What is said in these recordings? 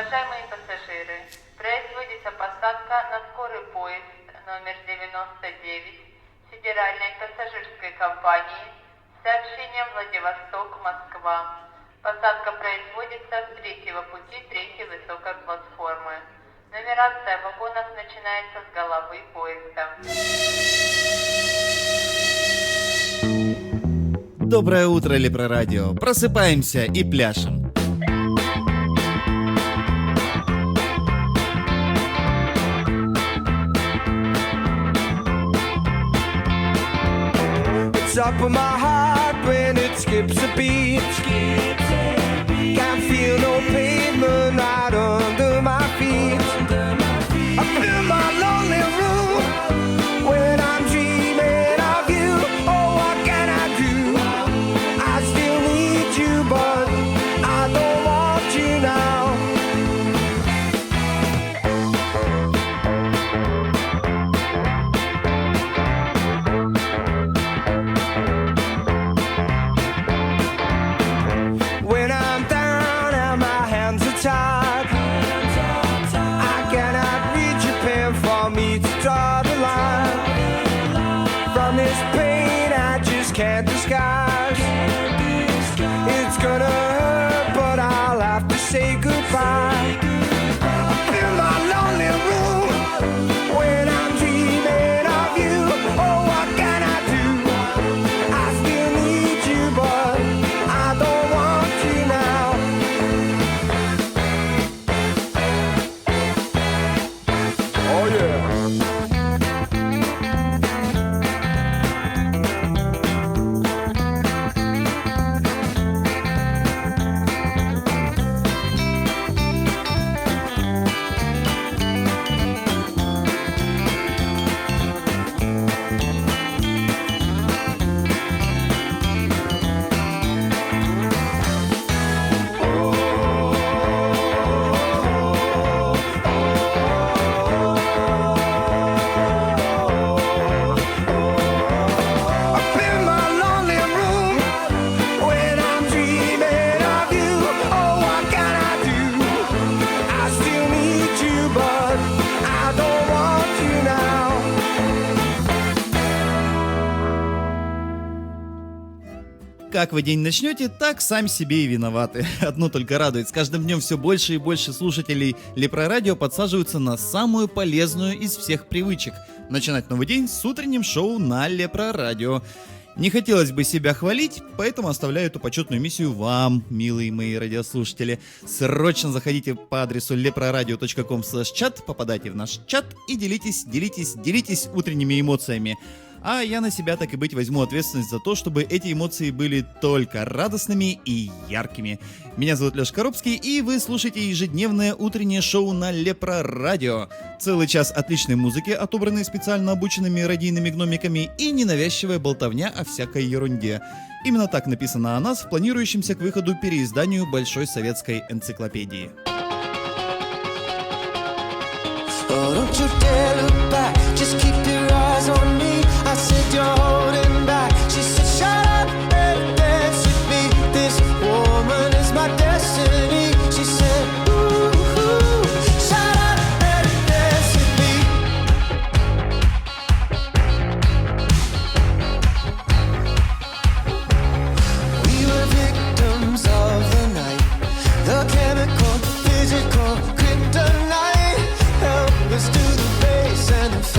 Уважаемые пассажиры, производится посадка на скорый поезд номер 99 Федеральной пассажирской компании с сообщением Владивосток-Москва. Посадка производится с третьего пути третьей высокой платформы. Нумерация вагонов начинается с головы поезда. Доброе утро, Лепрорадио. Просыпаемся и пляшем. Up in my heart when it skips a beat. Can't feel no pavement right under my feet. Up in my lonely room when I'm dreaming of you. Oh, what can I do? I still need you, but I don't want you now. When I'm down and my hands are tied, I cannot reach your pen for me to draw the line. From this pain I just can't disguise. It's gonna hurt, but I'll have to say goodbye. Up in my lonely room when I'm dreaming of you. Oh, what can I do? I still need you, but I don't want you now. Oh yeah. Up in my lonely room when I'm dreaming of you. Oh, what can I do? I still need you, but I don't want you now. Как вы день начнете, так сами себе и виноваты. Одно только радует. С каждым днем все больше и больше слушателей Лепрорадио подсаживаются на самую полезную из всех привычек. Начинать новый день с утренним шоу на Лепрорадио. Не хотелось бы себя хвалить, поэтому оставляю эту почетную миссию вам, милые мои радиослушатели. Срочно заходите по адресу leproradio.com/чат, попадайте в наш чат и делитесь утренними эмоциями. А я на себя, так и быть, возьму ответственность за то, чтобы эти эмоции были только радостными и яркими. Меня зовут Лёша Коробский, и вы слушаете ежедневное утреннее шоу на Лепрорадио. Целый час отличной музыки, отобранной специально обученными радийными гномиками, и ненавязчивая болтовня о всякой ерунде. Именно так написано о нас в планирующемся к выходу переизданию Большой советской энциклопедии. Oh, don't you dare look back, just keep your eyes on me. I said you're holding back. She said shut up and dance with me. This woman is my destiny. She said ooh, ooh, shut up and dance with me. We were victims of the night, the chemical, physical kryptonite. Help us to the base and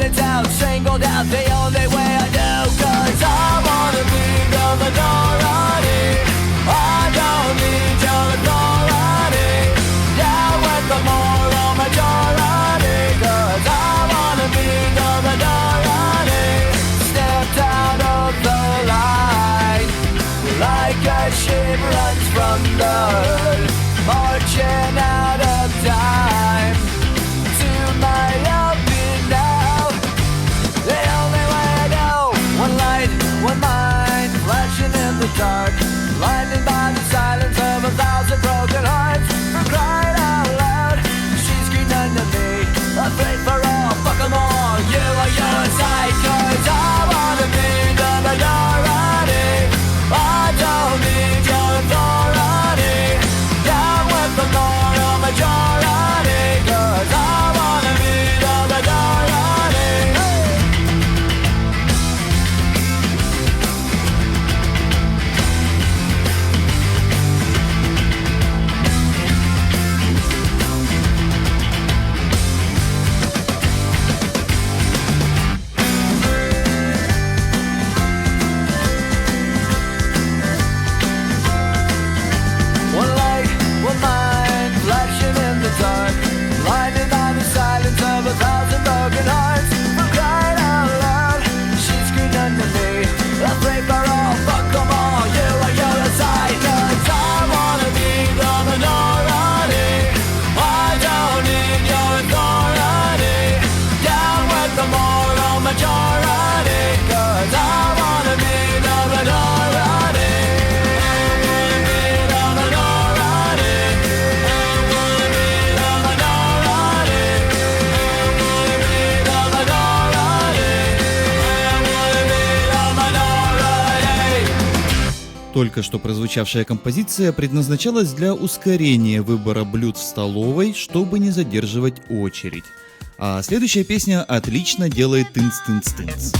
it out, singled out the only way I do. Cause I wanna be the minority. I don't need your authority. Yeah, with the moral majority. Cause I wanna be the minority. Stepped out of the line, like a ship runs from the hood, marching out of time. To my open now, the only way I know. One light, one mind, flashing in the dark, blinded by the silence of 1,000 broken hearts. For crying out loud, she screamed under me, afraid for all, fuck 'em all. You are your side, cause I wanna be the minority. I don't need your authority. Down with the moral majority. Cause I wanna be the minority. One light, one mind, flashing in the dark, blinded by the silence of 1,000 broken hearts. For crying out loud, she screamed under me, afraid for all, fuck 'em all. You are your side, cause I wanna be the minority. I don't need your authority. Down with the moral majority. Cause I wanna be the minority. Только что прозвучавшая композиция предназначалась для ускорения выбора блюд в столовой, чтобы не задерживать очередь. А следующая песня отлично делает тынц-тынц-тынц.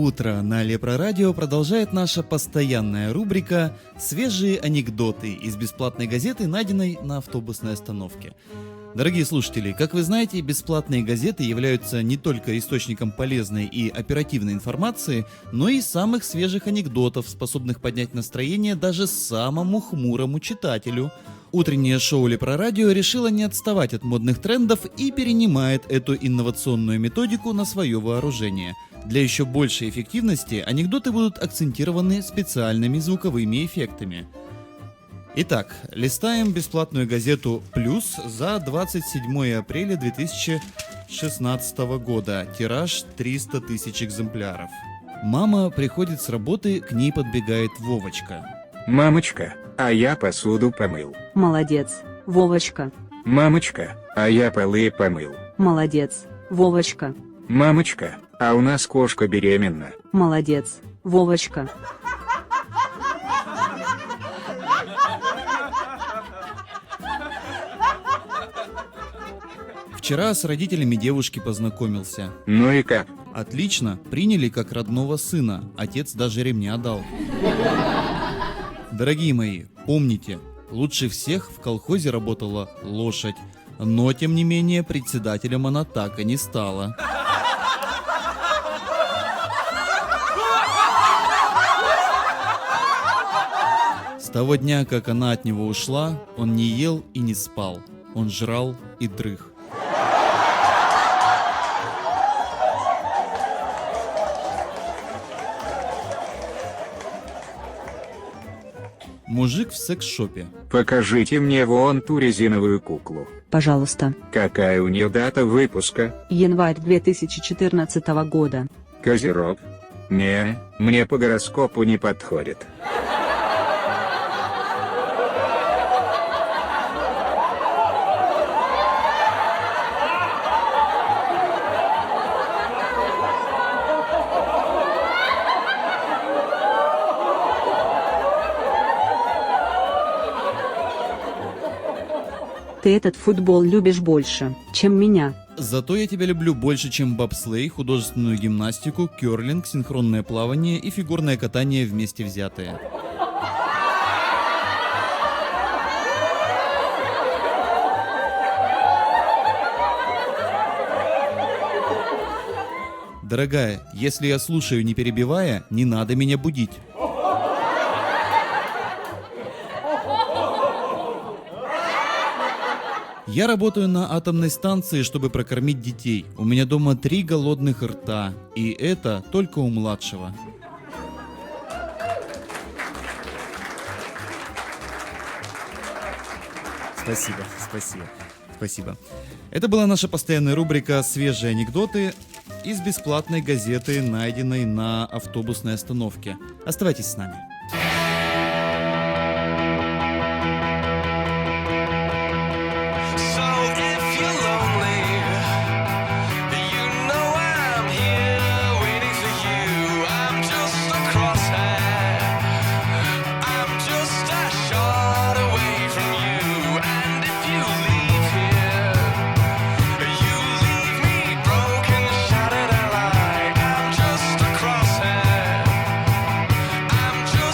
утро! На Лепрорадио продолжает наша постоянная рубрика «Свежие анекдоты» из бесплатной газеты, найденной на автобусной остановке. Дорогие слушатели, как вы знаете, бесплатные газеты являются не только источником полезной и оперативной информации, но и самых свежих анекдотов, способных поднять настроение даже самому хмурому читателю. Утреннее шоу Лепрорадио решило не отставать от модных трендов и перенимает эту инновационную методику на свое вооружение. Для еще большей эффективности анекдоты будут акцентированы специальными звуковыми эффектами. Итак, листаем бесплатную газету «Плюс» за 27 апреля 2016 года. Тираж 300 тысяч экземпляров. Мама приходит с работы, к ней подбегает Вовочка. Мамочка, а я посуду помыл. Молодец, Вовочка. Мамочка, а я полы помыл. Молодец, Вовочка. Мамочка, а у нас кошка беременна. Молодец, Вовочка. Вчера с родителями девушки познакомился. Ну и как? Отлично, приняли как родного сына, отец даже ремня дал. Дорогие мои, помните, лучше всех в колхозе работала лошадь, но тем не менее председателем она так и не стала. С того дня, как она от него ушла, он не ел и не спал, он жрал и дрых. Мужик в секс-шопе. Покажите мне вон ту резиновую куклу. Пожалуйста. Какая у нее дата выпуска? Январь 2014 года. Козерог? Не, мне по гороскопу не подходит. Ты этот футбол любишь больше, чем меня. Зато я тебя люблю больше, чем бобслей, художественную гимнастику, керлинг, синхронное плавание и фигурное катание вместе взятые. Дорогая, если я слушаю, не перебивая, не надо меня будить. Я работаю на атомной станции, чтобы прокормить детей. У меня дома 3 голодных рта, и это только у младшего. Спасибо. Это была наша постоянная рубрика «Свежие анекдоты» из бесплатной газеты, найденной на автобусной остановке. Оставайтесь с нами. I'm just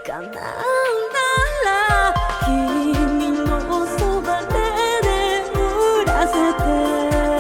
叶なら君のそばで眠らせて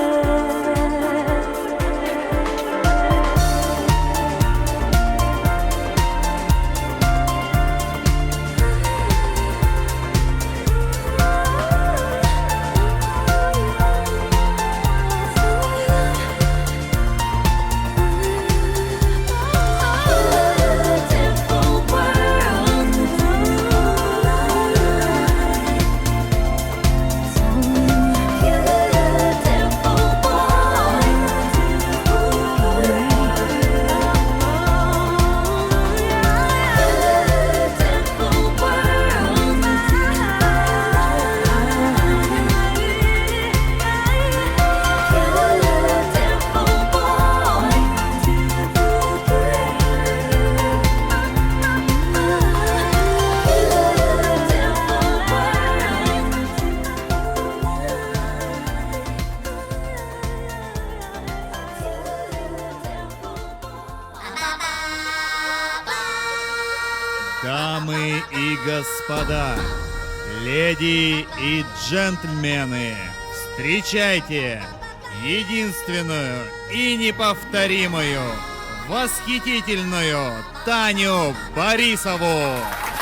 Дамы и господа, леди и джентльмены, встречайте единственную и неповторимую, восхитительную Таню Борисову!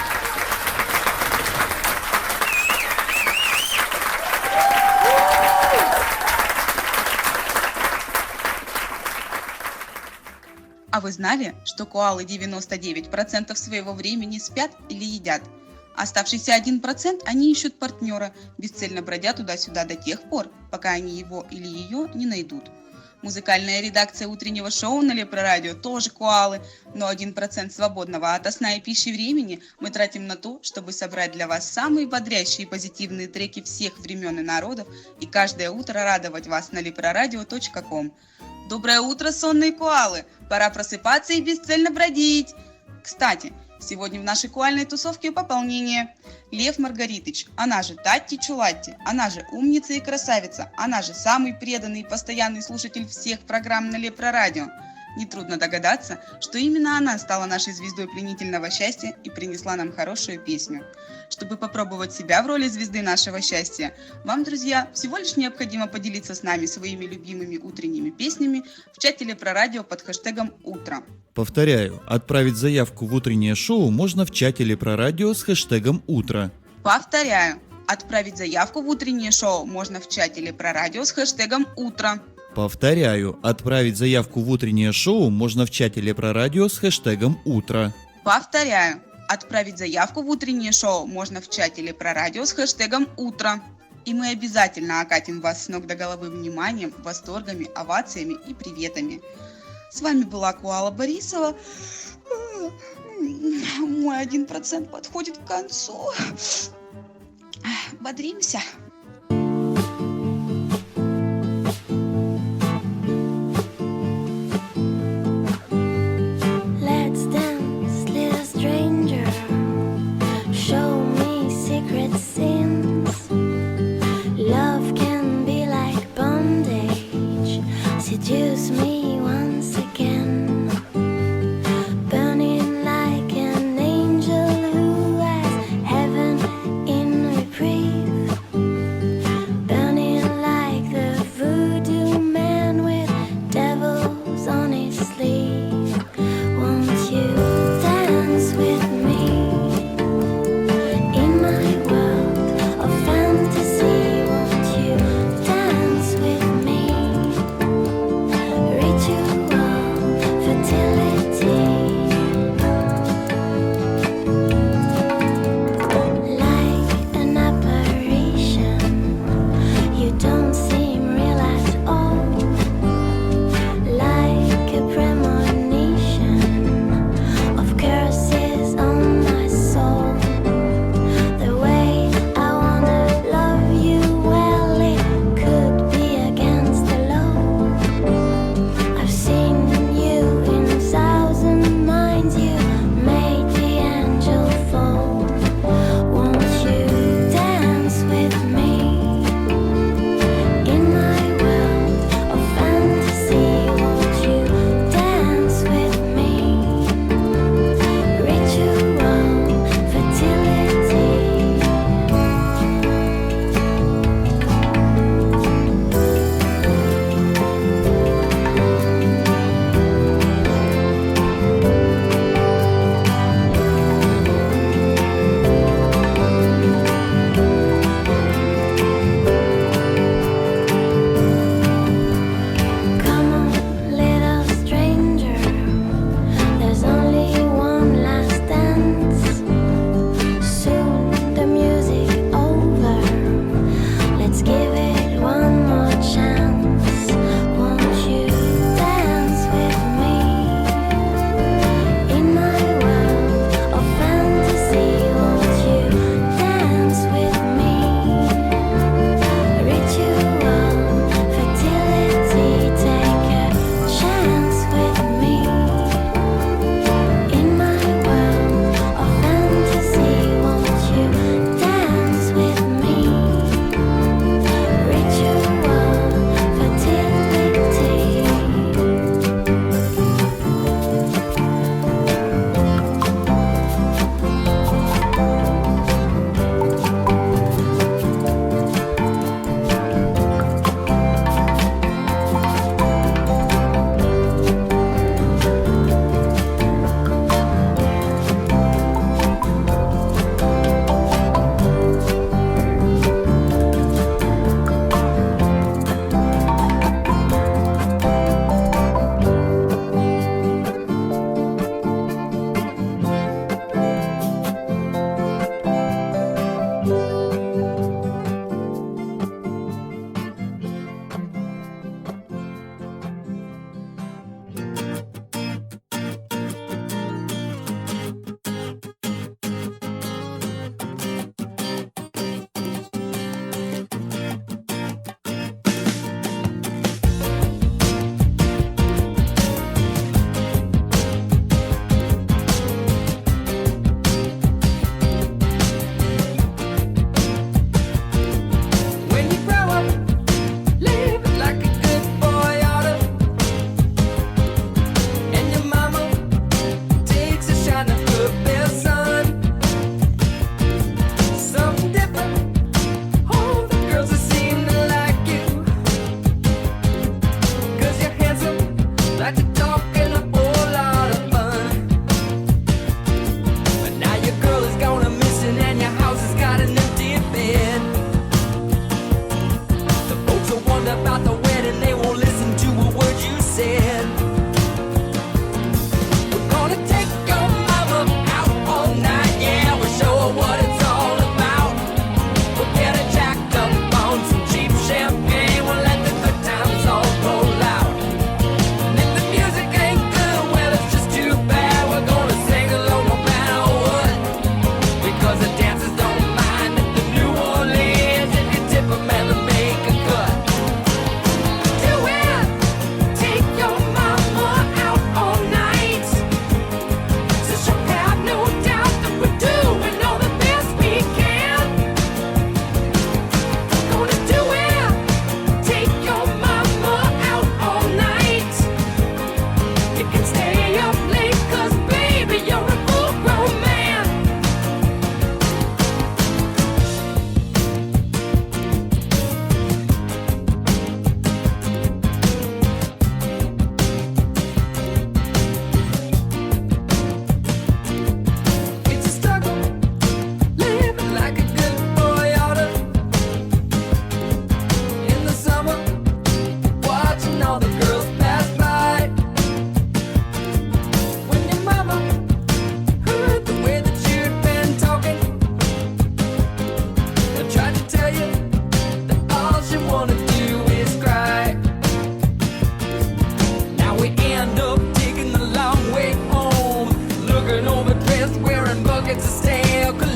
А вы знали, что коалы 99% своего времени спят или едят? Оставшийся 1% они ищут партнера, бесцельно бродя туда-сюда до тех пор, пока они его или ее не найдут. Музыкальная редакция утреннего шоу на Лепрорадио тоже коалы, но 1% свободного от сна и пищи времени мы тратим на то, чтобы собрать для вас самые бодрящие и позитивные треки всех времен и народов и каждое утро радовать вас на leproradio.com. Доброе утро, сонные коалы! Пора просыпаться и бесцельно бродить! Кстати, сегодня в нашей коальной тусовке пополнение. Лев Маргаритыч, она же Татти Чулатти, она же умница и красавица, она же самый преданный и постоянный слушатель всех программ на Лепрорадио. Нетрудно догадаться, что именно она стала нашей звездой пленительного счастья и принесла нам хорошую песню. Чтобы попробовать себя в роли звезды нашего счастья, вам, друзья, всего лишь необходимо поделиться с нами своими любимыми утренними песнями в чате Лепрорадио под хэштегом «Утро». Повторяю, отправить заявку в утреннее шоу можно в чате Лепрорадио с хэштегом «Утро». Повторяю, отправить заявку в утреннее шоу можно в чате Лепрорадио с хэштегом «Утро». Повторяю, отправить заявку в утреннее шоу можно в чате Лепрорадио с хэштегом «Утро». Повторяю, отправить заявку в утреннее шоу можно в чате Лепрорадио с хэштегом «Утро». И мы обязательно окатим вас с ног до головы вниманием, восторгами, овациями и приветами. С вами была Коала Борисова. Мой 1% подходит к концу. Бодримся. Let's dance, little stranger. Show me secret sins. Love can be like bondage. Seduce me once again. Burning like an angel who has heaven in reprieve.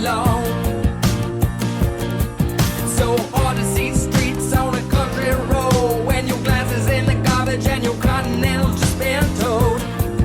long. So hard to see streets on a country road when your glasses in the garbage and your continental just been towed.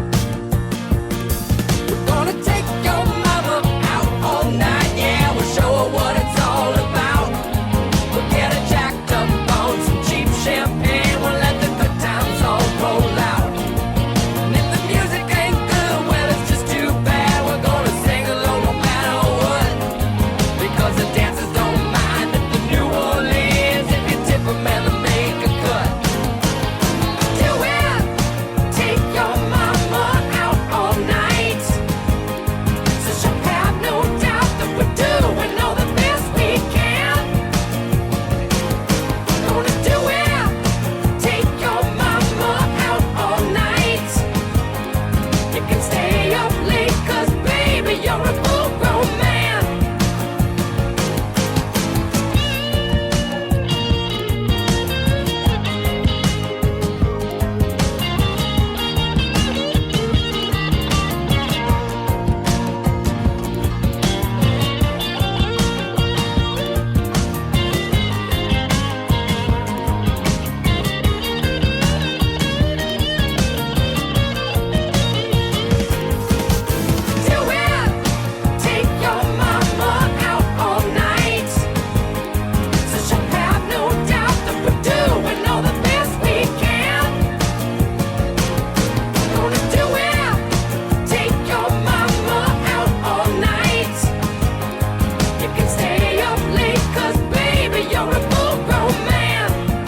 We're gonna take your mama out all night, yeah, we'll show her what it's all about. We'll get her jacked up on some cheap champagne, we'll let the good times all roll out. And if the music ain't good, well, it's just too bad. We're gonna sing along no matter what, because the dancers don't mind at the New Orleans if you tip them and they make a cut. Do it! Take your mama out all night, so she'll have no doubt that we're doing all the best we can. Gonna do it! Take your mama out all night. You can stay up late, 'cause baby, you're a full-grown man. Do it! Take your mama out all night, so she'll have no doubt that we're doing all the best we can. Gonna do it! Take your mama out all night. You can stay up late, 'cause baby, you're a full-grown man.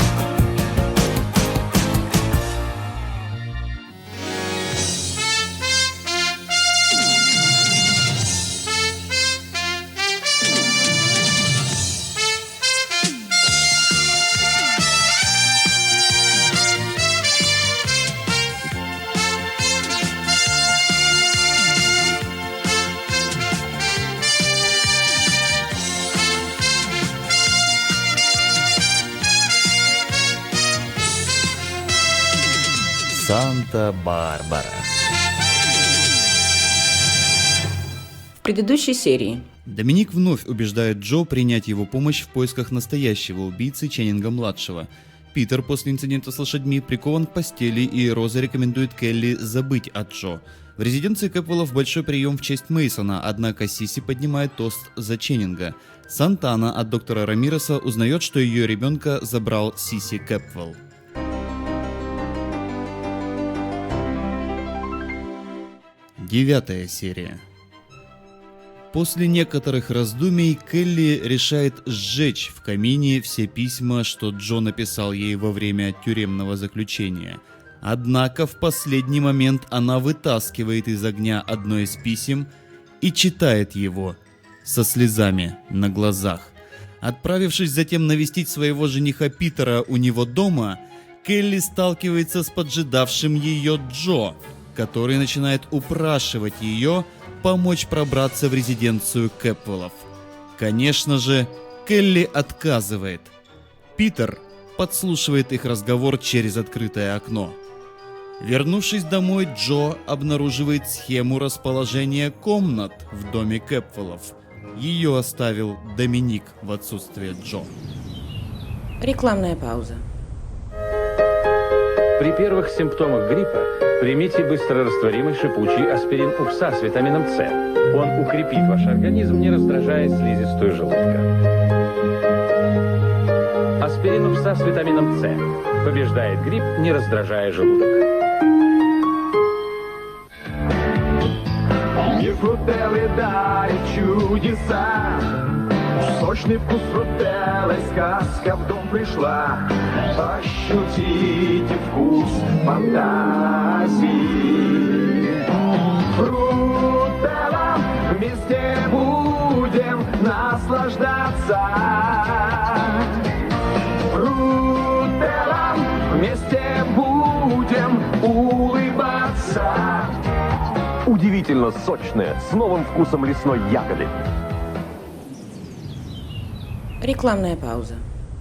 Санта-Барбара. В предыдущей серии Доминик вновь убеждает Джо принять его помощь в поисках настоящего убийцы Ченнинга-младшего. Питер после инцидента с лошадьми прикован к постели, и Роза рекомендует Келли забыть о Джо. В резиденции Кэпвеллов большой прием в честь Мейсона, однако Сиси поднимает тост за Ченнинга. Сантана от доктора Рамиреса узнает, что ее ребенка забрал Сиси Кэпвелл. 9 серия. После некоторых раздумий Келли решает сжечь в камине все письма, что Джо написал ей во время тюремного заключения. Однако в последний момент она вытаскивает из огня одно из писем и читает его со слезами на глазах. Отправившись затем навестить своего жениха Питера у него дома, Келли сталкивается с поджидавшим ее Джо, который начинает упрашивать ее помочь пробраться в резиденцию Кэпвеллов. Конечно же, Келли отказывает. Питер подслушивает их разговор через открытое окно. Вернувшись домой, Джо обнаруживает схему расположения комнат в доме Кэпвеллов. Ее оставил Доминик в отсутствие Джо. рекламная пауза. При первых симптомах гриппа примите быстрорастворимый шипучий аспирин УПСА с витамином С. Он укрепит ваш организм, не раздражая слизистую желудка. Аспирин УПСА с витамином С побеждает грипп, не раздражая желудок. Мир фрутеллы дарит чудеса. Сочный вкус фрутеллы, сказка в дом пришла. Ощутите вкус фантазии. Фрутелла, вместе будем наслаждаться. Фрутелла, вместе будем улыбаться. Удивительно сочное, с новым вкусом лесной ягоды. Рекламная пауза.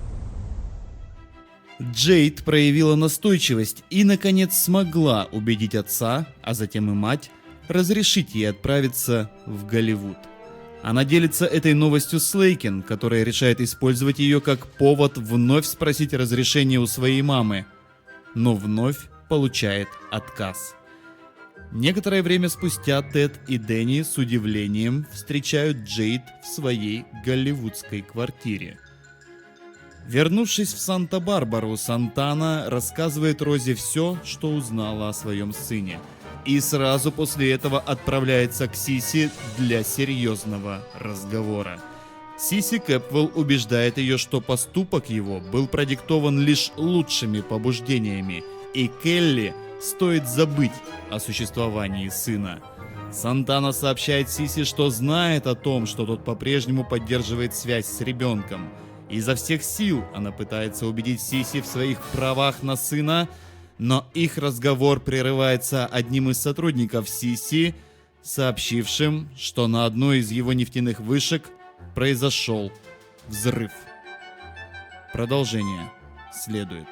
Джейд проявила настойчивость и, наконец, смогла убедить отца, а затем и мать, разрешить ей отправиться в Голливуд. Она делится этой новостью с Лейкин, которая решает использовать ее как повод вновь спросить разрешение у своей мамы, но вновь получает отказ. Некоторое время спустя Тед и Дэнни с удивлением встречают Джейд в своей голливудской квартире. Вернувшись в Санта-Барбару, Сантана рассказывает Розе все, что узнала о своем сыне, и сразу после этого отправляется к Сиси для серьезного разговора. Сиси Кэпвелл убеждает ее, что поступок его был продиктован лишь лучшими побуждениями, и Келли стоит забыть о существовании сына. Сантана сообщает Сиси, что знает о том, что тот по-прежнему поддерживает связь с ребенком. Изо всех сил она пытается убедить Сиси в своих правах на сына, но их разговор прерывается одним из сотрудников Сиси, сообщившим, что на одной из его нефтяных вышек произошел взрыв. Продолжение следует.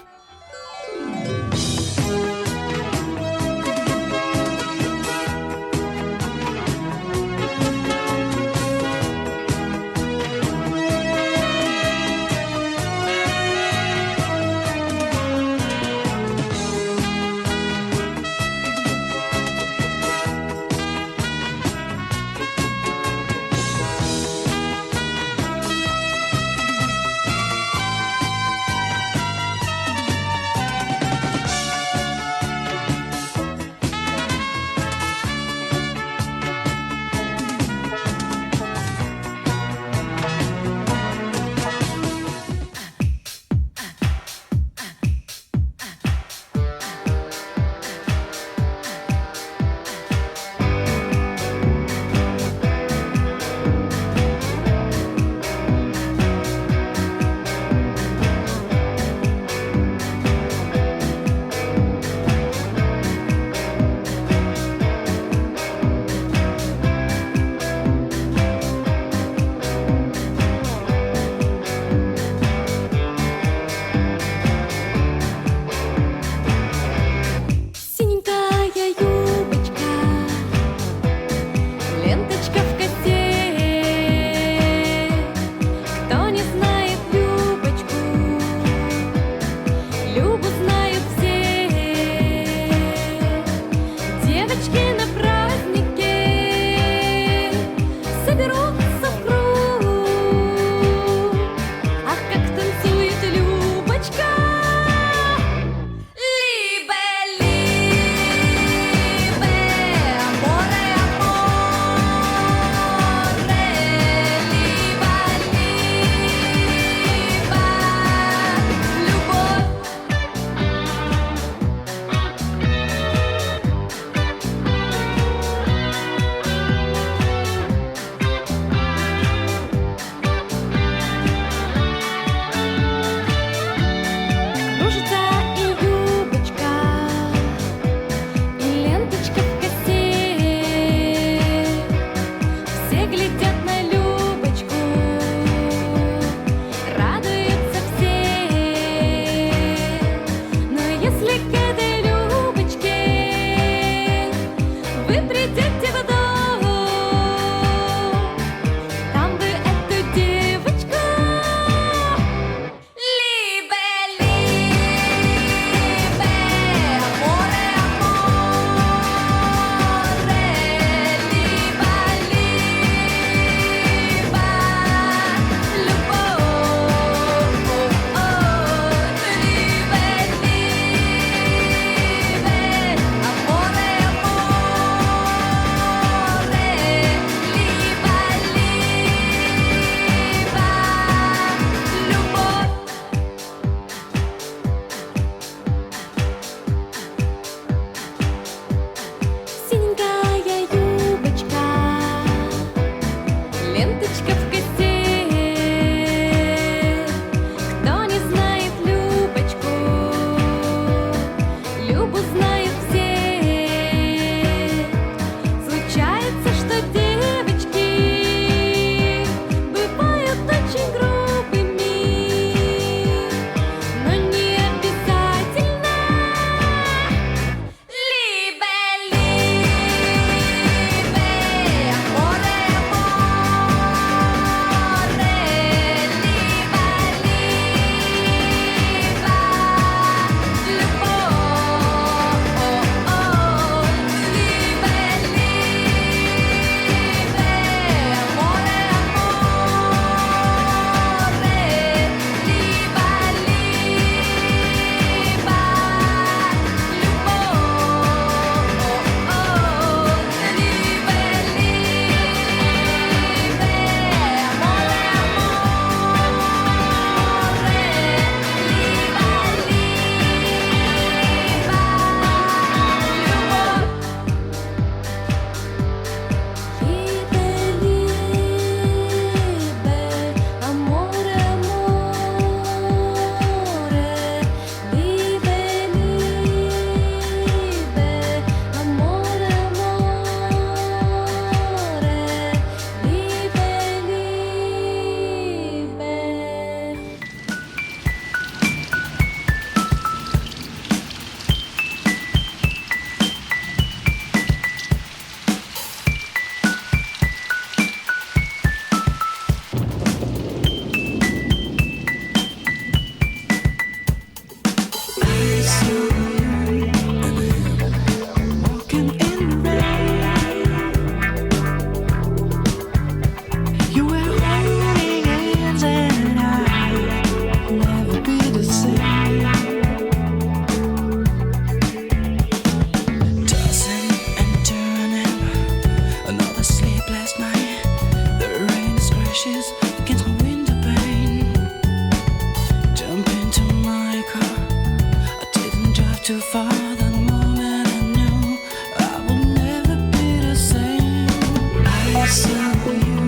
brushes against my window pane. Jump into my car. I didn't drive too far. The moment I knew I would never be the same. I saw you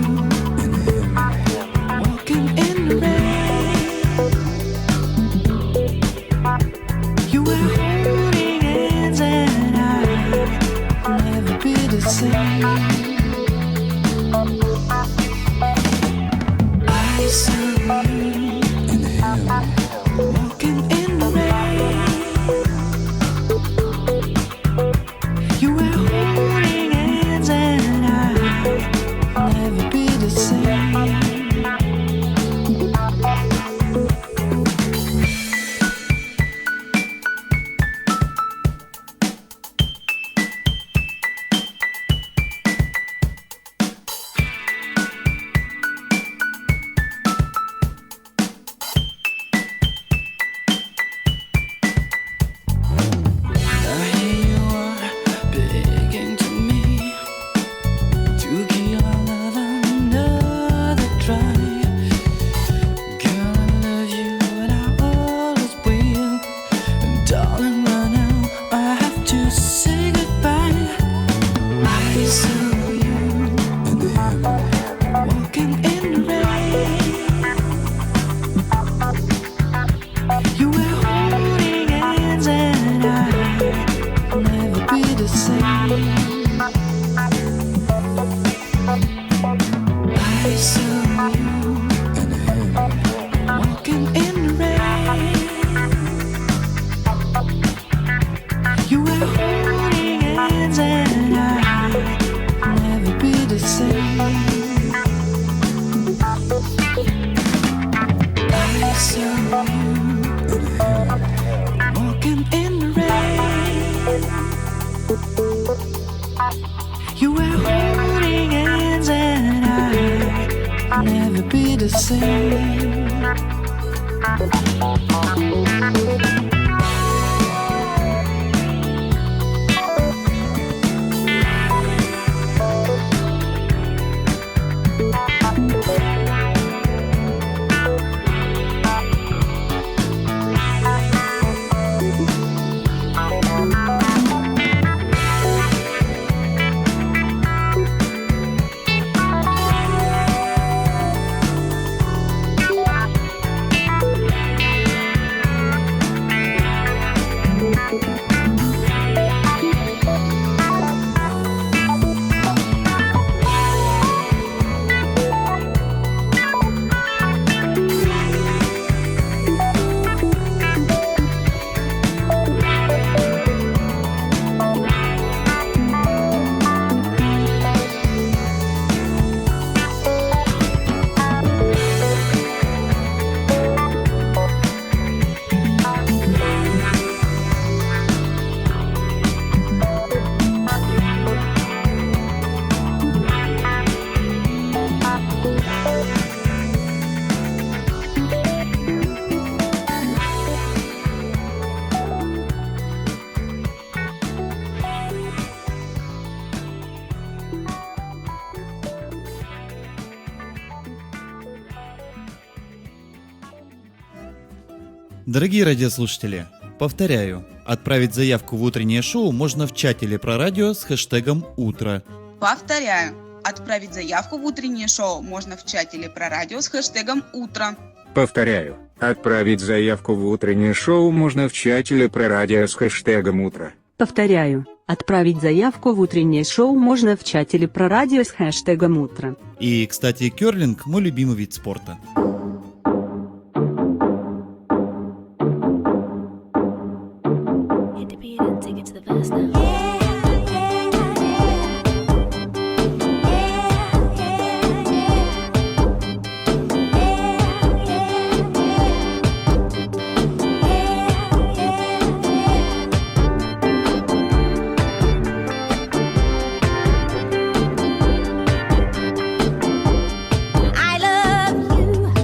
walking in the rain. You were holding hands and I'd never be the same. I saw you and him walking in the rain. You were holding hands and I'd never be the same. You were holding hands and I'd never be the same. Дорогие радиослушатели, повторяю, отправить заявку в утреннее шоу можно в чате Лепрорадио с хэштегом «Утро». Повторяю, отправить заявку в утреннее шоу можно в чате Лепрорадио с хэштегом «Утро». Повторяю, отправить заявку в утреннее шоу можно в чате Лепрорадио с хэштегом «Утро». Повторяю, отправить заявку в утреннее шоу можно в чате Лепрорадио с хэштегом «Утро». И, кстати, керлинг – мой любимый вид спорта. Hit the beat and take it to the verse now. I love you.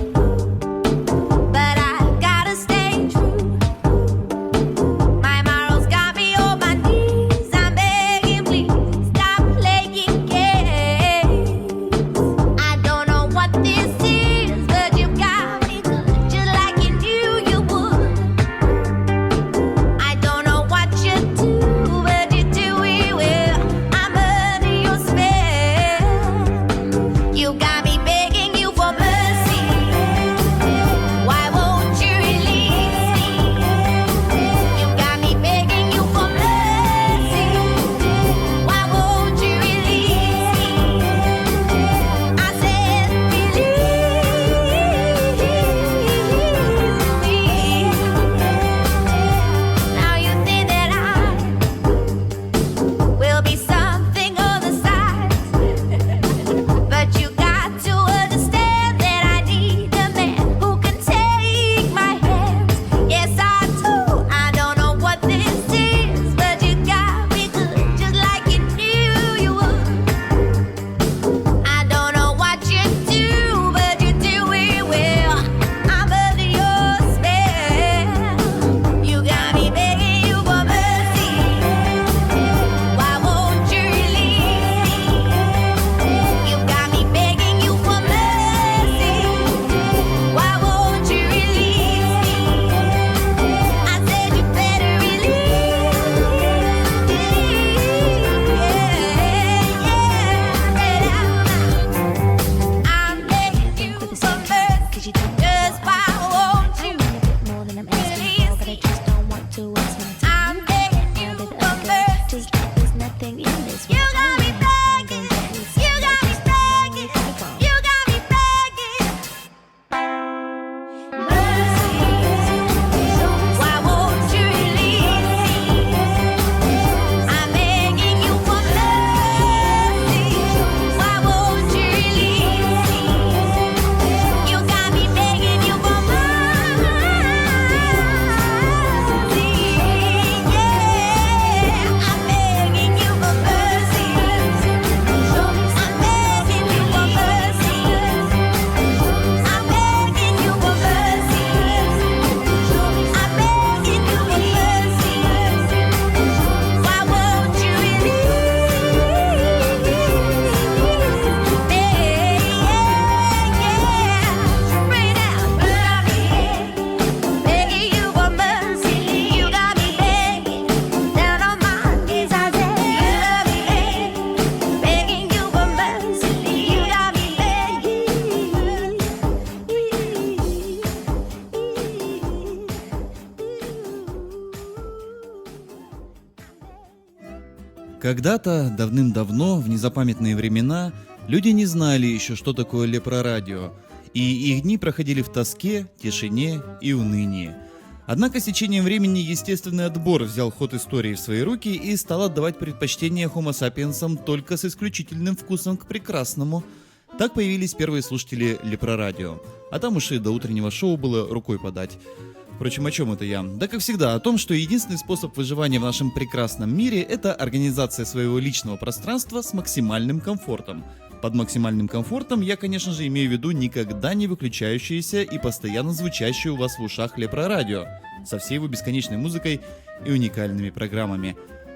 Когда-то, давным-давно, в незапамятные времена, люди не знали еще, что такое лепрорадио, и их дни проходили в тоске, тишине и унынии. Однако с течением времени естественный отбор взял ход истории в свои руки и стал отдавать предпочтение Homo sapiens'ам только с исключительным вкусом к прекрасному. Так появились первые слушатели лепрорадио, а там уж и до утреннего шоу было рукой подать. Впрочем, о чем это я? Да, как всегда, о том, что единственный способ выживания в нашем прекрасном мире – это организация своего личного пространства с максимальным комфортом. Под максимальным комфортом я, конечно же, имею в виду никогда не выключающееся и постоянно звучащее у вас в ушах лепрорадио со всей его бесконечной музыкой и уникальными программами.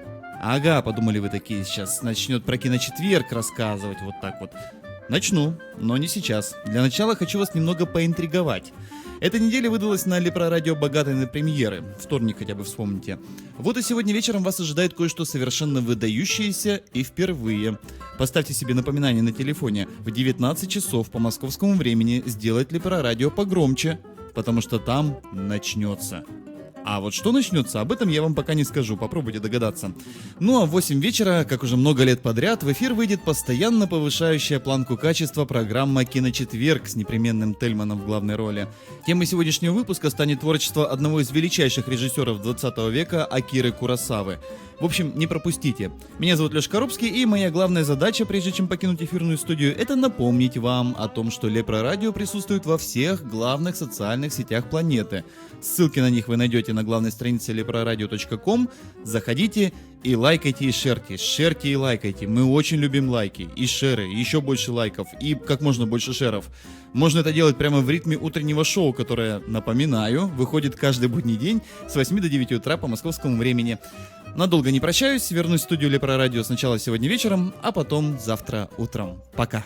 Ага, подумали вы такие, сейчас начнет про киночетверг рассказывать вот так вот. Начну, но не сейчас. Для начала хочу вас немного поинтриговать. Эта неделя выдалась на лепрорадио богатой на премьеры. Вторник хотя бы вспомните. Вот и сегодня вечером вас ожидает кое-что совершенно выдающееся и впервые. Поставьте себе напоминание на телефоне в 19 часов по московскому времени сделать лепрорадио погромче, потому что там начнется. А вот что начнется, об этом я вам пока не скажу, попробуйте догадаться. Ну а в 8 вечера, как уже много лет подряд, в эфир выйдет постоянно повышающая планку качества программа «Киночетверг» с непременным Тельманом в главной роли. Темой сегодняшнего выпуска станет творчество одного из величайших режиссеров 20 века Акиры Куросавы. В общем, не пропустите. Меня зовут Лёша Коробский, и моя главная задача, прежде чем покинуть эфирную студию, это напомнить вам о том, что лепрорадио присутствует во всех главных социальных сетях планеты. Ссылки на них вы найдете на главной странице leproradio.com. Заходите и лайкайте, и шерьте. Шерьте и лайкайте. Мы очень любим лайки и шеры, и еще больше лайков, и как можно больше шеров. Можно это делать прямо в ритме утреннего шоу, которое, напоминаю, выходит каждый будний день с 8 до 9 утра по московскому времени. Надолго не прощаюсь, вернусь в студию Лепрорадио сначала сегодня вечером, а потом завтра утром. Пока.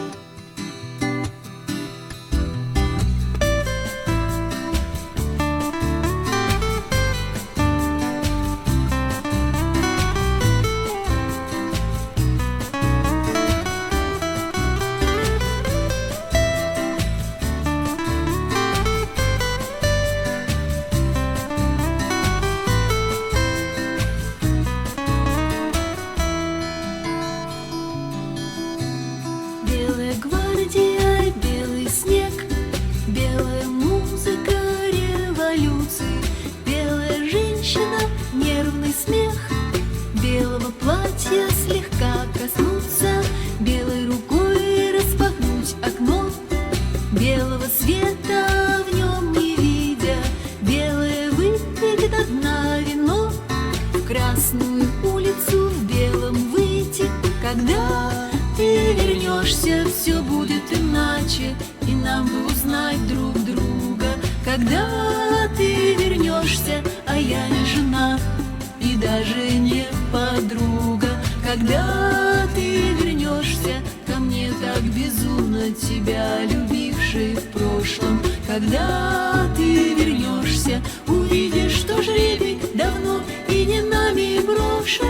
Белая гвардия, белый снег, белая музыка революции, белая женщина, нервный смех, белого платья слегка коснуться, белой рукой распахнуть окно, белого света в нем не видя, белое выпить до дна вино, в красную улицу в белом выйти, когда ты вернешься, все будет иначе, и нам бы узнать друг друга. Когда ты вернешься, а я не жена, и даже не подруга. Когда ты вернешься ко мне так безумно, тебя любивший в прошлом. Когда ты вернешься, увидишь, что жребий давно и не нами брошен.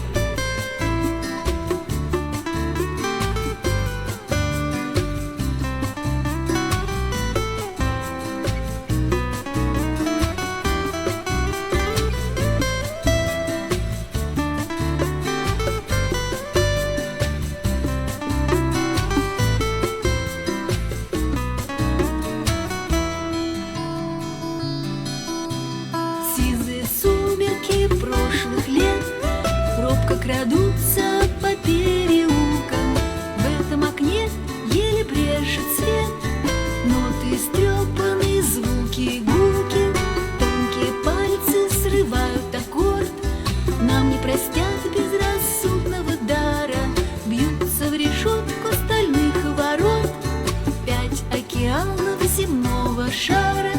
Сизые сумерки прошлых лет робко крадутся по переулкам. В этом окне еле брешет свет, ноты стрепаны, звуки гулки, тонкие пальцы срывают аккорд. Нам не простят безрассудного дара, бьются в решетку стальных ворот 5 океанов земного шара.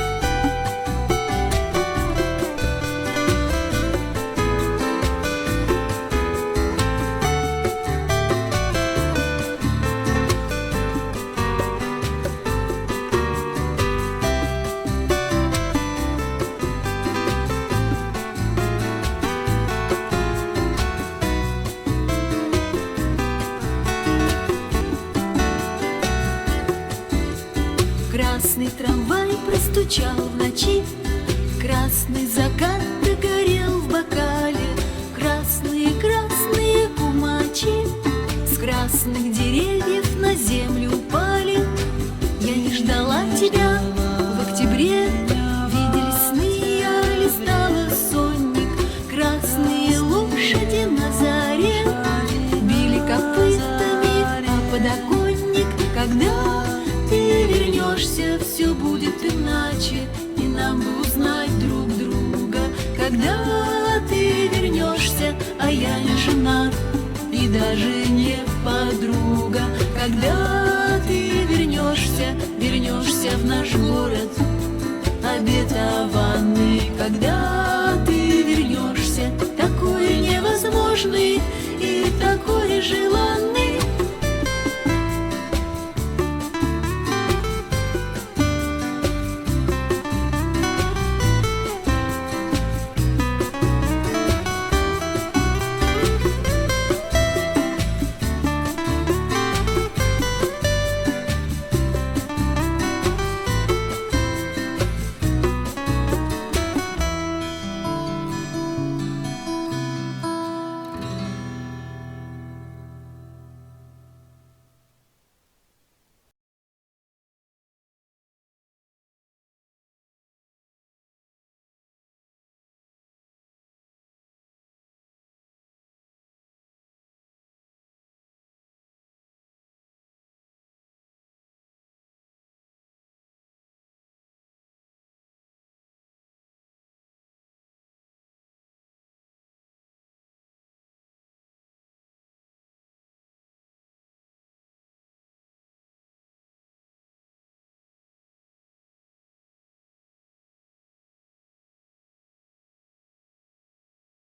Красный трамвай простучал в ночи, красный закат догорел в бокале, красные вернешься, все будет иначе, и нам бы узнать друг друга. Когда ты вернешься, а я не женат и даже не подруга. Когда ты вернешься, вернешься в наш город обетованный. Когда ты вернешься, такой невозможный и такой желанный.